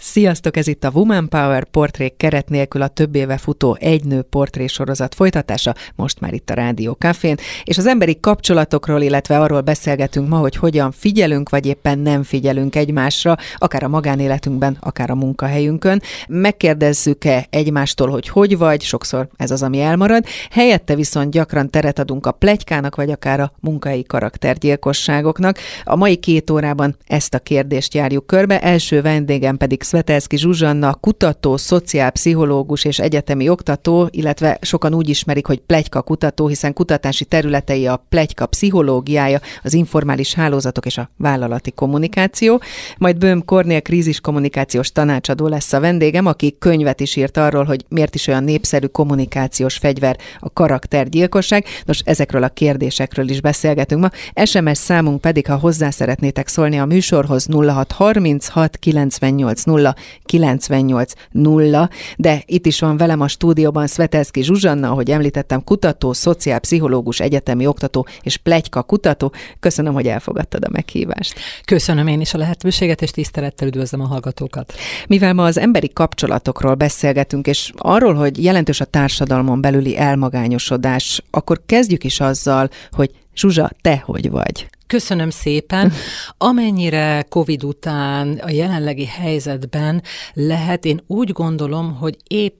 Sziasztok, ez itt a Woman Power portrék keret nélkül a több éve futó Egy nő portré sorozat folytatása, most már itt a Rádió Cafén, és az emberi kapcsolatokról, illetve arról beszélgetünk ma, hogy hogyan figyelünk, vagy éppen nem figyelünk egymásra, akár a magánéletünkben, akár a munkahelyünkön. Megkérdezzük-e egymástól, hogy vagy, sokszor ez az, ami elmarad, helyette viszont gyakran teret adunk a pletykának, vagy akár a munkahelyi karaktergyilkosságoknak. A mai 2 órában ezt a kérdést járjuk körbe, első vendégem pedig Szvetelszky Zsuzsanna, kutató, szociálpszichológus és egyetemi oktató, illetve sokan úgy ismerik, hogy pletyka kutató, hiszen kutatási területei a pletyka pszichológiája, az informális hálózatok és a vállalati kommunikáció. Majd Böhm Kornél kríziskommunikációs tanácsadó lesz a vendégem, aki könyvet is írt arról, hogy miért is olyan népszerű kommunikációs fegyver a karaktergyilkosság. Nos, ezekről a kérdésekről is beszélgetünk ma. SMS számunk pedig, ha hozzá szeretnétek szólni a műsorhoz, 0636 98 0 98 0, de itt is van velem a stúdióban Szvetelszky Zsuzsanna, ahogy említettem, kutató, szociálpszichológus, egyetemi oktató és pletyka kutató. Köszönöm, hogy elfogadtad a meghívást. Köszönöm én is a lehetőséget, és tisztelettel üdvözlöm a hallgatókat. Mivel ma az emberi kapcsolatokról beszélgetünk, és arról, hogy jelentős a társadalmon belüli elmagányosodás, akkor kezdjük is azzal, hogy Zsuzsa, te hogy vagy? Köszönöm szépen. Amennyire Covid után a jelenlegi helyzetben lehet, én úgy gondolom, hogy éppen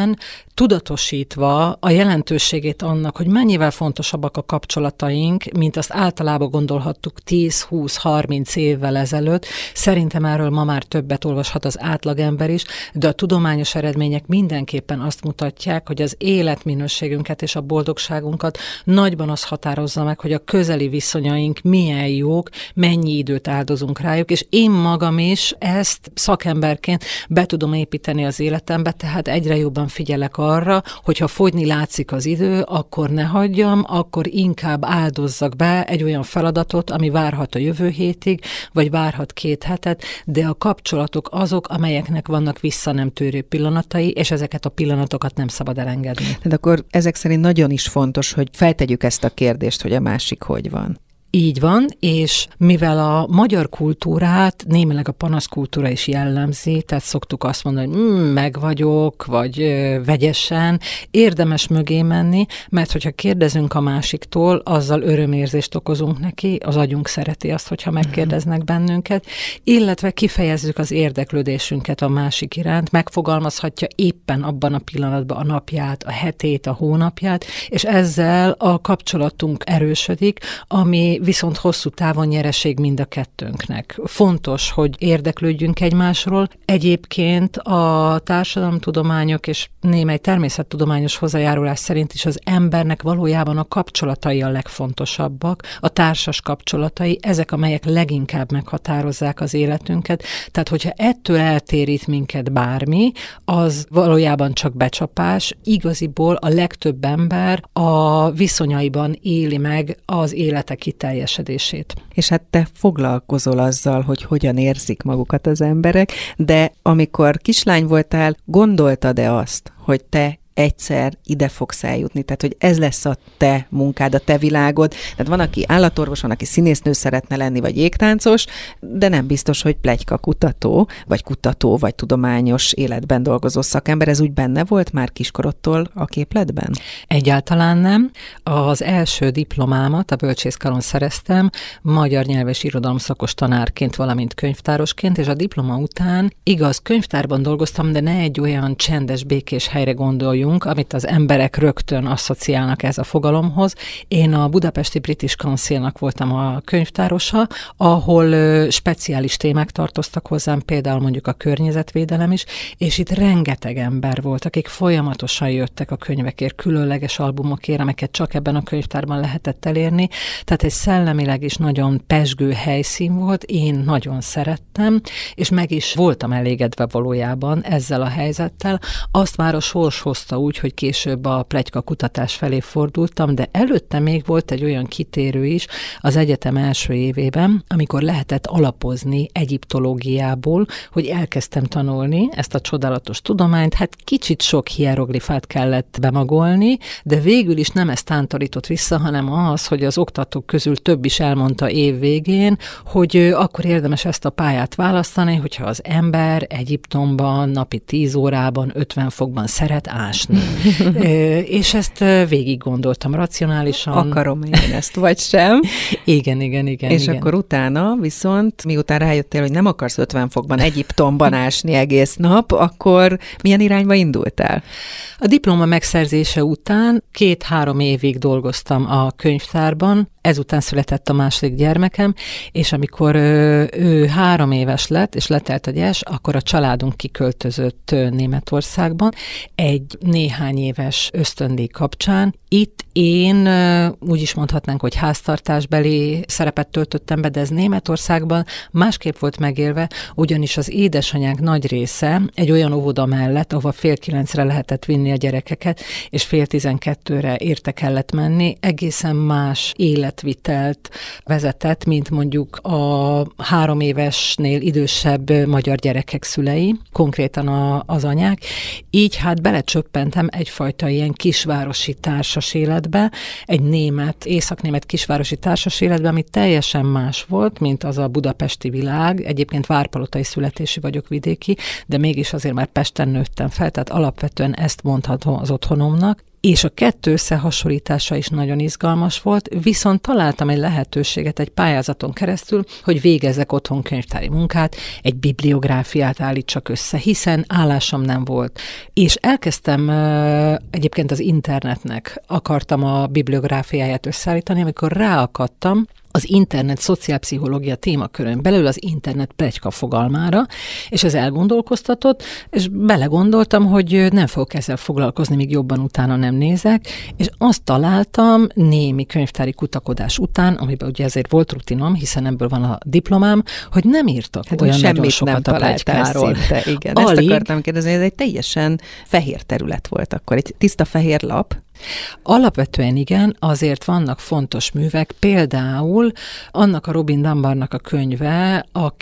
tudatosítva a jelentőségét annak, hogy mennyivel fontosabbak a kapcsolataink, mint azt általában gondolhattuk 10, 20, 30 évvel ezelőtt. Szerintem erről ma már többet olvashat az átlagember is, de a tudományos eredmények mindenképpen azt mutatják, hogy az életminőségünket és a boldogságunkat nagyban az határozza meg, hogy a közeli viszonyaink milyen jók, mennyi időt áldozunk rájuk, és én magam is ezt szakemberként be tudom építeni az életembe, tehát egyre jobban figyelek arra, hogyha fogyni látszik az idő, akkor ne hagyjam, akkor inkább áldozzak be egy olyan feladatot, ami várhat a jövő hétig, vagy várhat 2 hetet, de a kapcsolatok azok, amelyeknek vannak vissza nem térő pillanatai, és ezeket a pillanatokat nem szabad elengedni. Tehát akkor ezek szerint nagyon is fontos, hogy feltegyük ezt a kérdést, hogy a másik hogy van. Így van, és mivel a magyar kultúrát némileg a panaszkultúra is jellemzi, tehát szoktuk azt mondani, hogy meg vagyok, vagy vegyesen, érdemes mögé menni, mert hogyha kérdezünk a másiktól, azzal örömérzést okozunk neki, az agyunk szereti azt, hogyha megkérdeznek bennünket, illetve kifejezzük az érdeklődésünket a másik iránt, megfogalmazhatja éppen abban a pillanatban a napját, a hetét, a hónapját, és ezzel a kapcsolatunk erősödik, ami viszont hosszú távon nyereség mind a kettőnknek. Fontos, hogy érdeklődjünk egymásról. Egyébként a társadalomtudományok és némely természettudományos hozzájárulás szerint is az embernek valójában a kapcsolatai a legfontosabbak, a társas kapcsolatai, ezek, amelyek leginkább meghatározzák az életünket. Tehát, hogyha ettől eltérít minket bármi, az valójában csak becsapás. Igaziból a legtöbb ember a viszonyaiban éli meg az élete kiteljesedését. És hát te foglalkozol azzal, hogy hogyan érzik magukat az emberek, de amikor kislány voltál, gondoltad-e azt, hogy te egyszer ide fogsz eljutni, tehát hogy ez lesz a te munkád, a te világod. Tehát van, aki állatorvos, van, aki színésznő szeretne lenni, vagy jégtáncos, de nem biztos, hogy pletyka kutató, vagy tudományos életben dolgozó szakember. Ez úgy benne volt már kiskorodtól a képletben? Egyáltalán nem. Az első diplomámat a bölcsészkaron szereztem, magyar nyelv és irodalom szakos tanárként, valamint könyvtárosként, és a diploma után igaz, könyvtárban dolgoztam, de ne egy olyan csendes, békés helyre gondoljunk, amit az emberek rögtön asszociálnak ez a fogalomhoz. Én a budapesti British Councilnak voltam a könyvtárosa, ahol speciális témák tartoztak hozzám, például mondjuk a környezetvédelem is, és itt rengeteg ember volt, akik folyamatosan jöttek a könyvekért, különleges albumokért, amiket csak ebben a könyvtárban lehetett elérni. Tehát egy szellemileg is nagyon pezsgő helyszín volt, én nagyon szerettem, és meg is voltam elégedve valójában ezzel a helyzettel. Azt már a sors hozta hozta úgy, hogy később a pletyka kutatás felé fordultam, de előtte még volt egy olyan kitérő is az egyetem első évében, amikor lehetett alapozni egyiptológiából, hogy elkezdtem tanulni ezt a csodálatos tudományt, hát kicsit sok hieroglifát kellett bemagolni, de végül is nem ezt tántorított vissza, hanem az, hogy az oktatók közül több is elmondta év végén, hogy akkor érdemes ezt a pályát választani, hogyha az ember Egyiptomban napi 10 órában 50 fokban szeret ásni. És ezt végig gondoltam racionálisan. Akarom én ezt, vagy sem. Igen. És akkor utána viszont, miután rájöttél, hogy nem akarsz 50 fokban Egyiptomban ásni egész nap, akkor milyen irányba indultál? A diploma megszerzése után 2-3 évig dolgoztam a könyvtárban, ezután született a második gyermekem, és amikor ő 3 éves lett, és letelt a gyes, akkor a családunk kiköltözött Németországban egy néhány éves ösztöndíj kapcsán. Itt én úgy is mondhatnánk, hogy háztartásbeli szerepet töltöttem be, de ez Németországban másképp volt megélve, ugyanis az édesanyánk nagy része egy olyan óvoda mellett, ahova 8:30-re lehetett vinni a gyerekeket, és 11:30-re érte kellett menni, egészen más életvitelt vezetett, mint mondjuk a 3 évesnél idősebb magyar gyerekek szülei, konkrétan az anyák. Így hát belecsöppentem egyfajta ilyen kisvárosi társas életbe, egy északnémet kisvárosi társas életbe, ami teljesen más volt, mint az a budapesti világ. Egyébként várpalotai születésű vagyok, vidéki, de mégis azért már Pesten nőttem fel, tehát alapvetően ezt mondhatom az otthonomnak. És a kettő összehasonlítása is nagyon izgalmas volt, viszont találtam egy lehetőséget egy pályázaton keresztül, hogy végezzek otthon könyvtári munkát, egy bibliográfiát állítsak össze, hiszen állásom nem volt. És elkezdtem, egyébként az internetnek akartam a bibliográfiáját összeállítani, amikor ráakadtam az internet szociálpszichológia témakörön belül az internet pletyka fogalmára, és ez elgondolkoztatott, és belegondoltam, hogy nem fogok ezzel foglalkozni, míg jobban utána nem nézek, és azt találtam némi könyvtári kutakodás után, amiben ugye ezért volt rutinom, hiszen ebből van a diplomám, hogy nem írtak olyan nagyon sokat a pletykáról. Szinte, igen. Ezt akartam kérdezni, ez egy teljesen fehér terület volt akkor, egy tiszta fehér lap. Alapvetően igen, azért vannak fontos művek, például annak a Robin Dunbarnak a könyve,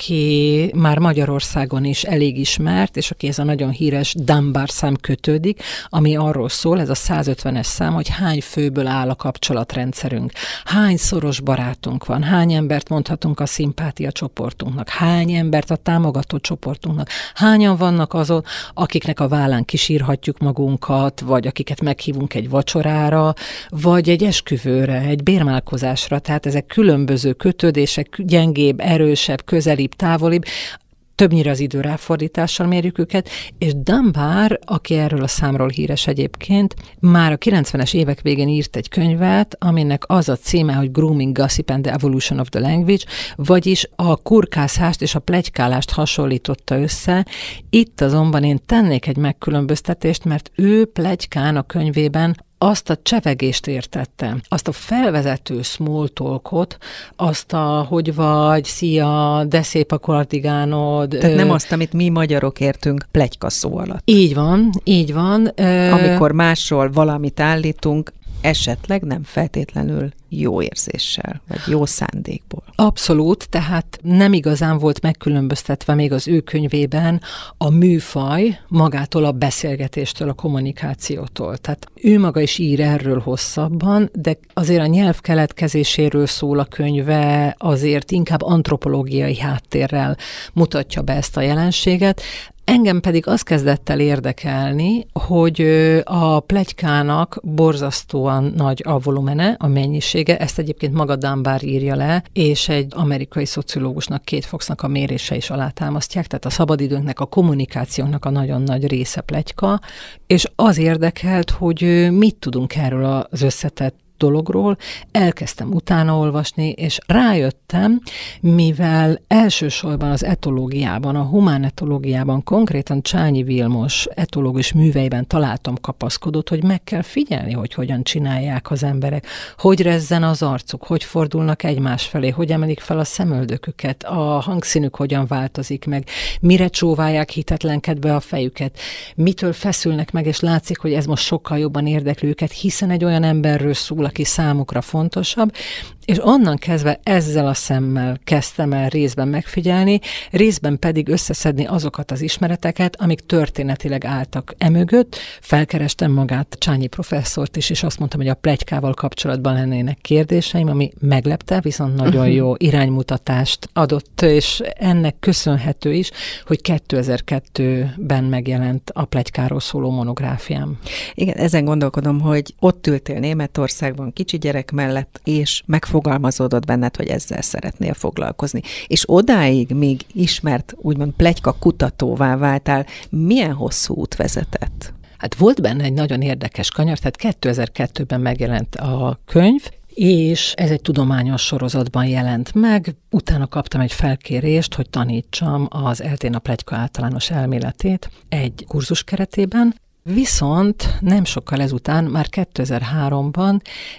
aki már Magyarországon is elég ismert, és aki ez a nagyon híres Dunbar szám kötődik, ami arról szól, ez a 150-es szám, hogy hány főből áll a kapcsolatrendszerünk, hány szoros barátunk van, hány embert mondhatunk a szimpátia csoportunknak, hány embert a támogató csoportunknak, hányan vannak azok, akiknek a vállán kisírhatjuk magunkat, vagy akiket meghívunk egy vacsorára, vagy egy esküvőre, egy bérmálkozásra, tehát ezek különböző kötődések, gyengébb, erősebb, közelibb, távolibb, többnyire az idő ráfordítással mérjük őket, és Dunbar, aki erről a számról híres egyébként, már a 90-es évek végén írt egy könyvet, aminek az a címe, hogy Grooming, Gossip and the Evolution of the Language, vagyis a kurkászást és a pletykálást hasonlította össze. Itt azonban én tennék egy megkülönböztetést, mert ő pletykán a könyvében azt a csevegést értette, azt a felvezető small talkot, azt a hogy vagy, szia, de szép a kardigánod. Tehát nem azt, amit mi magyarok értünk pletyka szó alatt. Így van, így van. Amikor másról valamit állítunk, esetleg nem feltétlenül jó érzéssel, vagy jó szándékból. Abszolút, tehát nem igazán volt megkülönböztetve még az ő könyvében a műfaj magától a beszélgetéstől, a kommunikációtól. Tehát ő maga is ír erről hosszabban, de azért a nyelv keletkezéséről szól a könyve, azért inkább antropológiai háttérrel mutatja be ezt a jelenséget. Engem pedig az kezdett el érdekelni, hogy a pletykának borzasztóan nagy a volumene, a mennyisége, ezt egyébként maga Dunbar írja le, és egy amerikai szociológusnak, Kate Foxnak a mérése is alátámasztják, tehát a szabadidőnknek, a kommunikációnak a nagyon nagy része pletyka, és az érdekelt, hogy mit tudunk erről az összetett dologról, elkezdtem utána olvasni, és rájöttem, mentem, mivel elsősorban az etológiában, a humán etológiában, konkrétan Csányi Vilmos etológus műveiben találtam kapaszkodót, hogy meg kell figyelni, hogy hogyan csinálják az emberek, hogy rezzen az arcuk, hogy fordulnak egymás felé, hogy emelik fel a szemöldöküket, a hangszínük hogyan változik meg, mire csóválják hitetlenkedve a fejüket, mitől feszülnek meg, és látszik, hogy ez most sokkal jobban érdekli őket, hiszen egy olyan emberről szól, aki számukra fontosabb, és onnan kezdve ezzel a szemmel kezdtem el részben megfigyelni, részben pedig összeszedni azokat az ismereteket, amik történetileg álltak emögött. Felkerestem magát Csányi professzort is, és azt mondtam, hogy a pletykával kapcsolatban lennének kérdéseim, ami meglepte, viszont nagyon jó iránymutatást adott, és ennek köszönhető is, hogy 2002-ben megjelent a pletykáról szóló monográfiám. Igen, ezen gondolkodom, hogy ott ültél Németországban kicsi gyerek mellett, és megfogalmazódott benned, hogy ezzel szeretnél foglalkozni. És odáig még ismert, úgymond pletyka kutatóvá váltál, milyen hosszú út vezetett? Hát volt benne egy nagyon érdekes kanyar, tehát 2002-ben megjelent a könyv, és ez egy tudományos sorozatban jelent meg. Utána kaptam egy felkérést, hogy tanítsam az ELTE-n a pletyka általános elméletét egy kurzus keretében. Viszont nem sokkal ezután, már 2003-ban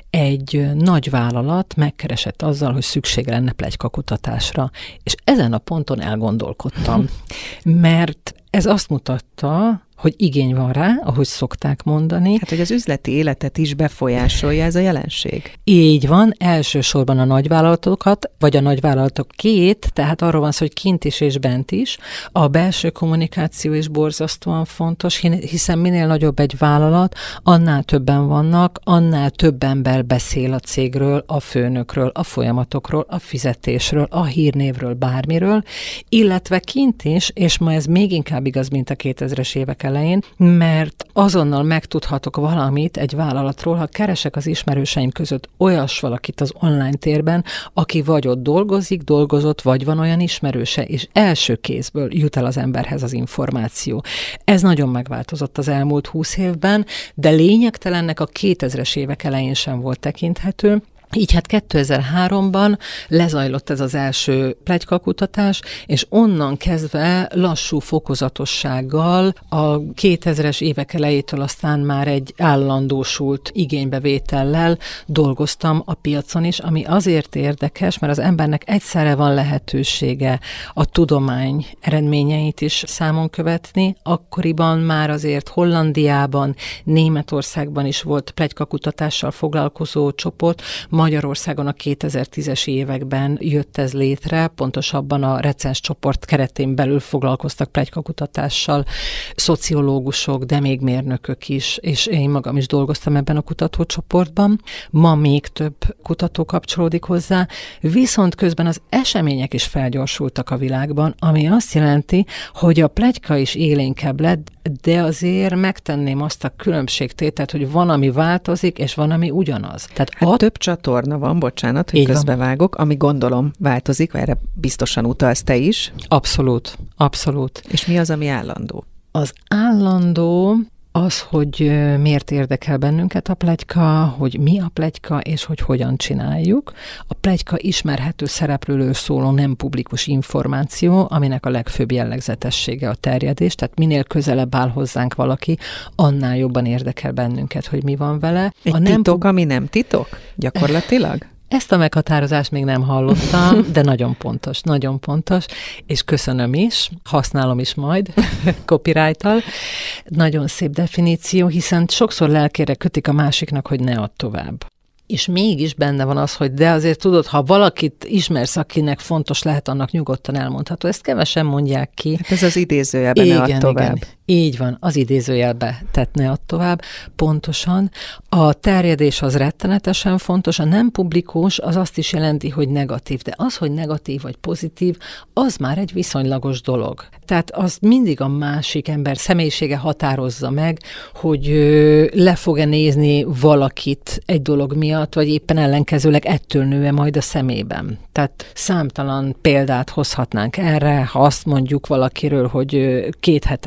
egy nagy vállalat megkeresett azzal, hogy szükség lenne pletykakutatásra. És ezen a ponton elgondolkodtam, mert ez azt mutatta, hogy igény van rá, ahogy szokták mondani. Hát, hogy az üzleti életet is befolyásolja ez a jelenség. Így van, elsősorban a nagyvállalatokat, vagy a nagyvállalatok tehát arról van szó, hogy kint is és bent is. A belső kommunikáció is borzasztóan fontos, hiszen minél nagyobb egy vállalat, annál többen vannak, annál több ember beszél a cégről, a főnökről, a folyamatokról, a fizetésről, a hírnévről, bármiről, illetve kint is, és ma ez még inkább igaz, mint a 2000-es évek elején, mert azonnal megtudhatok valamit egy vállalatról, ha keresek az ismerőseim között olyas valakit az online térben, aki vagy ott dolgozott, vagy van olyan ismerőse, és első kézből jut el az emberhez az információ. Ez nagyon megváltozott az elmúlt 20 évben, de lényegtelennek a 2000-es évek elején sem volt tekinthető. Így hát 2003-ban lezajlott ez az első pletykakutatás, és onnan kezdve lassú fokozatossággal a 2000-es évek elejétől aztán már egy állandósult igénybevétellel dolgoztam a piacon is, ami azért érdekes, mert az embernek egyszerre van lehetősége a tudomány eredményeit is számon követni. Akkoriban már azért Hollandiában, Németországban is volt pletykakutatással foglalkozó csoport, Magyarországon a 2010-es években jött ez létre, pontosabban a recens csoport keretén belül foglalkoztak pletykakutatással, szociológusok, de még mérnökök is, és én magam is dolgoztam ebben a kutatócsoportban. Ma még több kutató kapcsolódik hozzá, viszont közben az események is felgyorsultak a világban, ami azt jelenti, hogy a pletyka is élénkebb lett, de azért megtenném azt a különbségtételt, hogy van, ami változik, és van, ami ugyanaz. Tehát hát több csatorna van, bocsánat, hogy közbevágok, ami gondolom változik, erre biztosan utalsz te is. Abszolút, abszolút. És mi az, ami állandó? Az állandó az, hogy miért érdekel bennünket a pletyka, hogy mi a pletyka, és hogy hogyan csináljuk. A pletyka ismerhető szereplőről szóló nem publikus információ, aminek a legfőbb jellegzetessége a terjedés, tehát minél közelebb áll hozzánk valaki, annál jobban érdekel bennünket, hogy mi van vele. Egy titok, ami nem titok? Gyakorlatilag? Ezt a meghatározást még nem hallottam, de nagyon pontos, és köszönöm is, használom is majd copyright-tal. Nagyon szép definíció, hiszen sokszor lelkére kötik a másiknak, hogy ne add tovább. És mégis benne van az, hogy de azért tudod, ha valakit ismersz, akinek fontos lehet, annak nyugodtan elmondható. Ezt kevesen mondják ki. Hát ez az idézőjelben ne add tovább. Igen. Így van, az idézőjelbe tett ne add tovább, pontosan. A terjedés az rettenetesen fontos, a nem publikus az azt is jelenti, hogy negatív, de az, hogy negatív vagy pozitív, az már egy viszonylagos dolog. Tehát az mindig a másik ember személyisége határozza meg, hogy le fog-e nézni valakit egy dolog miatt, vagy éppen ellenkezőleg ettől nő-e majd a szemében. Tehát számtalan példát hozhatnánk erre, ha azt mondjuk valakiről, hogy 2 hete vegetariánus,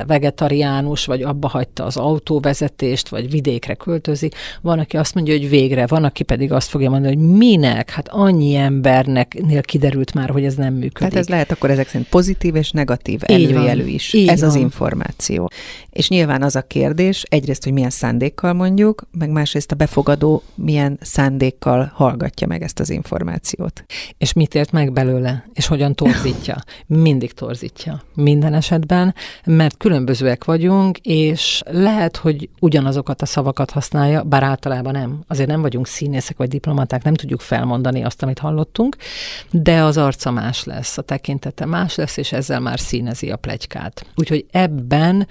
vegetariánus, vagy abba hagyta az autóvezetést, vagy vidékre költözik. Van, aki azt mondja, hogy végre, van, aki pedig azt fogja mondani, hogy minek? Hát annyi embernél kiderült már, hogy ez nem működik. Tehát ez lehet akkor ezek szerint pozitív és negatív előjelű is. Ez az információ. És nyilván az a kérdés, egyrészt, hogy milyen szándékkal mondjuk, meg másrészt a befogadó milyen szándékkal hallgatja meg ezt az információt. És mit ért meg belőle? És hogyan torzítja? Mindig torzítja. Minden esetben, mert különbözőek vagyunk, és lehet, hogy ugyanazokat a szavakat használja, bár általában nem. Azért nem vagyunk színészek vagy diplomaták, nem tudjuk felmondani azt, amit hallottunk, de az arca más lesz, a tekintete más lesz, és ezzel már színezi a pletykát. Úgyhogy ebben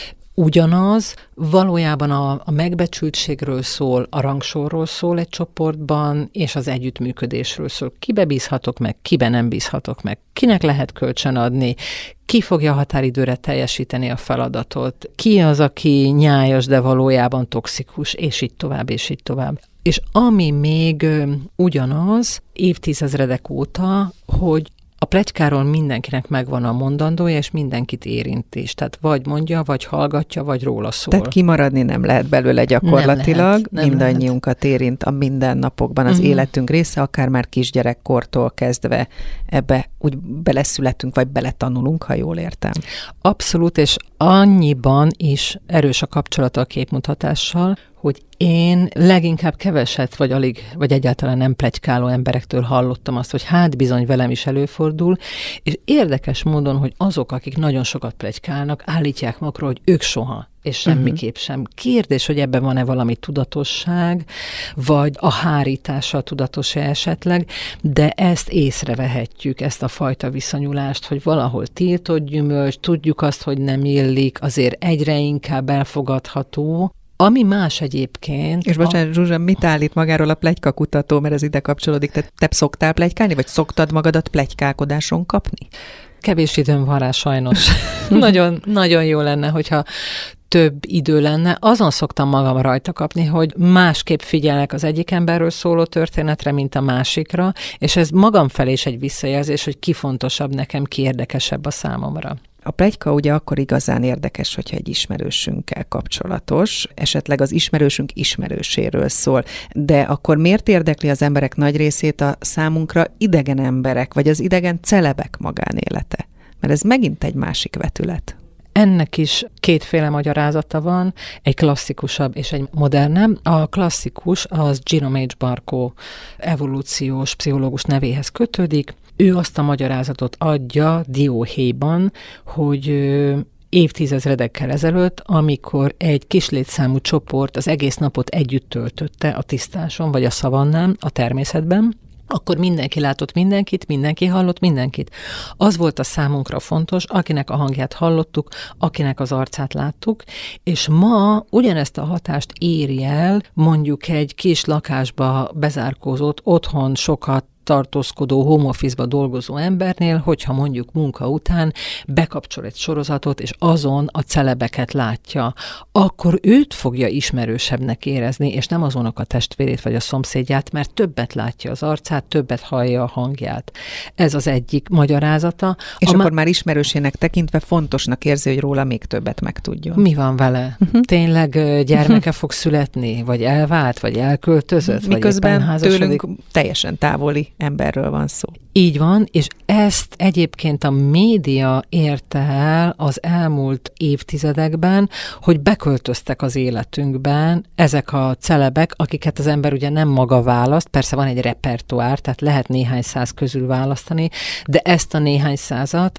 ugyanaz, valójában a megbecsültségről szól, a rangsorról szól egy csoportban, és az együttműködésről szól. Kibe bízhatok meg, kibe nem bízhatok meg, kinek lehet kölcsön adni, ki fogja határidőre teljesíteni a feladatot, ki az, aki nyájas, de valójában toxikus, és így tovább, és így tovább. És ami még ugyanaz, évtizedek óta, hogy a pletykáról mindenkinek megvan a mondandója, és mindenkit érint is. Tehát vagy mondja, vagy hallgatja, vagy róla szól. Tehát kimaradni nem lehet belőle gyakorlatilag. Nem mindannyiunkat érint a mindennapokban az életünk része, akár már kisgyerekkortól kezdve ebbe úgy beleszületünk, vagy beletanulunk, ha jól értem. Abszolút, és annyiban is erős a kapcsolata a képmutatással, hogy én leginkább keveset, vagy alig, vagy egyáltalán nem pletykáló emberektől hallottam azt, hogy hát bizony velem is előfordul, és érdekes módon, hogy azok, akik nagyon sokat pletykálnak, állítják magukról, hogy ők soha, és semmiképp sem. Kérdés, hogy ebben van-e valami tudatosság, vagy a hárítása tudatos-e esetleg, de ezt észrevehetjük, ezt a fajta viszonyulást, hogy valahol tiltott gyümölcs, tudjuk azt, hogy nem illik, azért egyre inkább elfogadható. Ami más egyébként... És bocsánat, Zsuzsa, mit állít magáról a pletykakutató, mert ez ide kapcsolódik? Te szoktál pletykálni, vagy szoktad magadat pletykálkodáson kapni? Kevés időm van rá sajnos. Nagyon, nagyon jó lenne, hogyha több idő lenne. Azon szoktam magam rajta kapni, hogy másképp figyelek az egyik emberről szóló történetre, mint a másikra, és ez magam felé is egy visszajelzés, hogy ki fontosabb nekem, ki érdekesebb a számomra. A pletyka ugye akkor igazán érdekes, hogyha egy ismerősünkkel kapcsolatos, esetleg az ismerősünk ismerőséről szól. De akkor miért érdekli az emberek nagy részét a számunkra idegen emberek, vagy az idegen celebek magánélete? Mert ez megint egy másik vetület. Ennek is kétféle magyarázata van, egy klasszikusabb és egy modernebb. A klasszikus az Jerome H. Barko evolúciós pszichológus nevéhez kötődik. Ő azt a magyarázatot adja dióhéjban, hogy évtizedekkel ezelőtt, amikor egy kis létszámú csoport az egész napot együtt töltötte a tisztáson, vagy a szavannán, a természetben, akkor mindenki látott mindenkit, mindenki hallott mindenkit. Az volt a számunkra fontos, akinek a hangját hallottuk, akinek az arcát láttuk, és ma ugyanezt a hatást éri el mondjuk egy kis lakásba bezárkózott, otthon sokat tartózkodó, home office-ba dolgozó embernél, hogyha mondjuk munka után bekapcsol egy sorozatot, és azon a celebeket látja, akkor őt fogja ismerősebbnek érezni, és nem azonnak a testvérét vagy a szomszédját, mert többet látja az arcát, többet hallja a hangját. Ez az egyik magyarázata. És akkor már ismerősének tekintve fontosnak érzi, hogy róla még többet megtudjon. Mi van vele? Tényleg gyermeke fog születni? Vagy elvált? Vagy elköltözött? Miközben vagy éppen házasodik? Tőlünk teljesen távoli emberről van szó. Így van, és ezt egyébként a média érte el az elmúlt évtizedekben, hogy beköltöztek az életünkben ezek a celebek, akiket az ember ugye nem maga választ, persze van egy repertoár, tehát lehet néhány száz közül választani, de ezt a néhány százat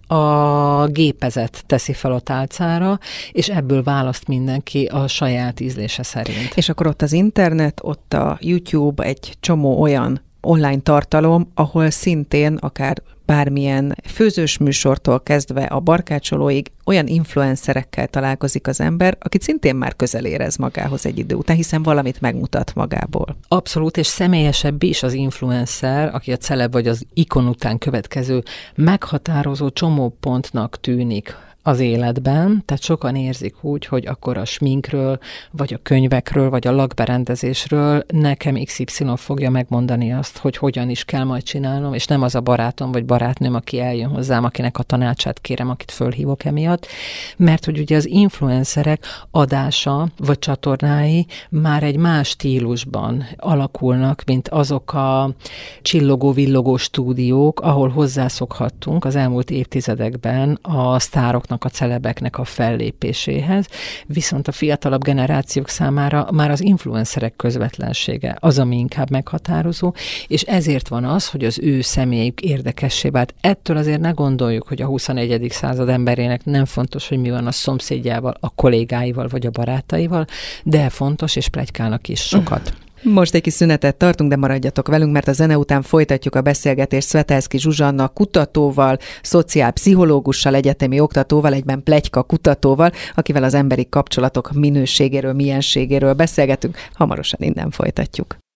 a gépezet teszi fel a tálcára, és ebből választ mindenki a saját ízlése szerint. És akkor ott az internet, ott a YouTube, egy csomó olyan online tartalom, ahol szintén akár bármilyen főzős műsortól kezdve a barkácsolóig olyan influencerekkel találkozik az ember, akit szintén már közel érez magához egy idő után, hiszen valamit megmutat magából. Abszolút, és személyesebb is az influencer, aki a celeb vagy az ikon után következő meghatározó csomópontnak tűnik az életben, tehát sokan érzik úgy, hogy akkor a sminkről, vagy a könyvekről, vagy a lakberendezésről nekem XY fogja megmondani azt, hogy hogyan is kell majd csinálnom, és nem az a barátom vagy barátnőm, aki eljön hozzám, akinek a tanácsát kérem, akit fölhívok emiatt, mert hogy ugye az influencerek adása, vagy csatornái már egy más stílusban alakulnak, mint azok a csillogó-villogó stúdiók, ahol hozzászokhattunk az elmúlt évtizedekben a sztároknak, a celebeknek a fellépéséhez, viszont a fiatalabb generációk számára már az influencerek közvetlensége az, ami inkább meghatározó, és ezért van az, hogy az ő személyük érdekessé vált. Ettől azért ne gondoljuk, hogy a 21. század emberének nem fontos, hogy mi van a szomszédjával, a kollégáival vagy a barátaival, de fontos, és pletykálnak is sokat. Most egy kis szünetet tartunk, de maradjatok velünk, mert a zene után folytatjuk a beszélgetést Svetelszky Zsuzsanna kutatóval, szociálpszichológussal, egyetemi oktatóval, egyben pletyka kutatóval, akivel az emberi kapcsolatok minőségéről, mienségéről beszélgetünk. Hamarosan innen folytatjuk.